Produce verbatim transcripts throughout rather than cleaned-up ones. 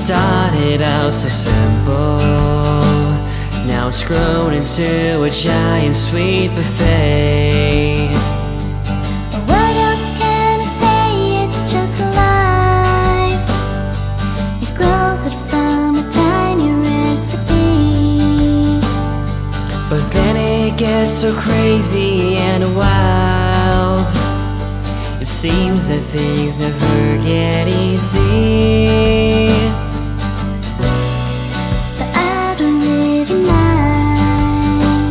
started out so simple, now it's grown into a giant sweet buffet. What else can I say? It's just life. It grows it from a tiny recipe, But then it gets so crazy and wild. It seems that things never get easy. but I don't really mind,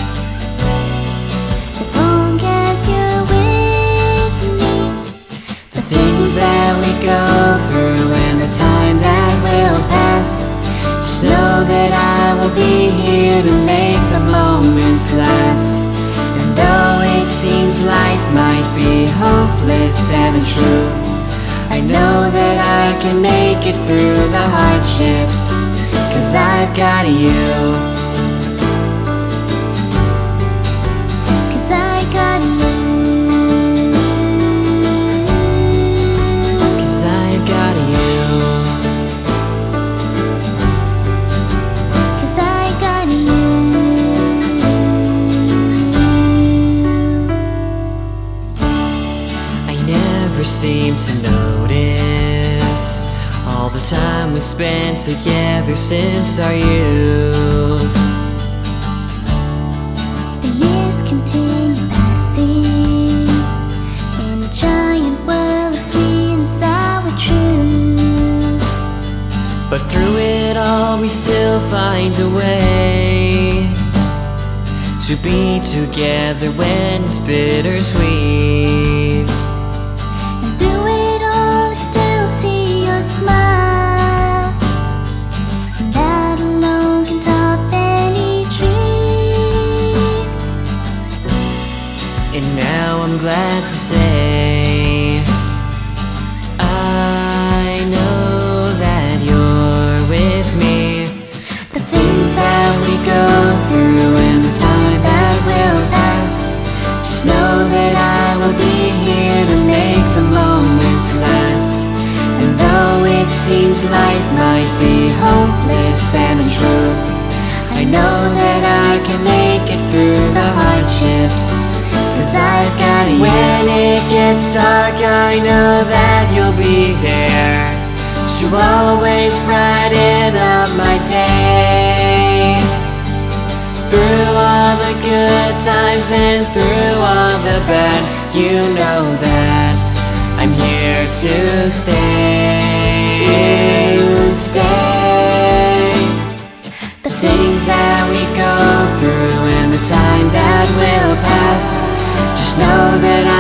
as long as you're with me. The things that we go through and the time that will pass, just know that I will be here to make the moments last. And though it seems life might be hopeless and untrue, I know that I can make it through the hardships, 'cause I've got you. 'Cause I got you. 'Cause I've got you. 'Cause I got you. I never seem to notice all the time we spent together since our youth. The years continue passing in a giant world of sweet and sour truth. But through it all we still find a way to be together when it's bittersweet. And through it all, I still see your smile, and that alone can top any tree. And now I'm glad to say I know that you're with me. The things that we go through and the time that will pass, just know that I will be here to make the moments last. And though it seems life might be hopeless and untrue, I know that I can make it through the hardships, 'cause I've got you. When it gets dark, I know that you'll be there to always brighten up my day. Through all the good times and through all the bad, you know that I'm here to stay. To stay. The things that we go through and the time that will pass, just know that